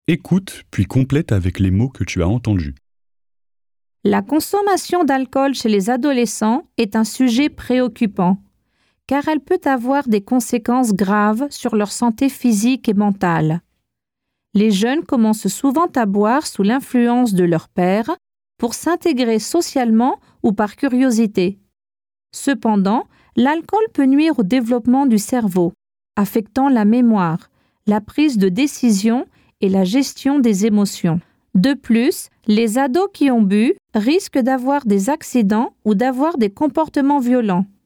Écoute, puis complète avec les mots que tu as entendus. La consommation d'alcool chez les adolescents est un sujet préoccupant, car elle peut avoir des conséquences graves sur leur santé physique et mentale. Les jeunes commencent souvent à boire sous l'influence de leur père pour s'intégrer socialement ou par curiosité. Cependant, l'alcool peut nuire au développement du cerveau, affectant la mémoire, la prise de décision et la gestion des émotions. De plus, les ados qui ont bu risquent d'avoir des accidents ou d'avoir des comportements violents.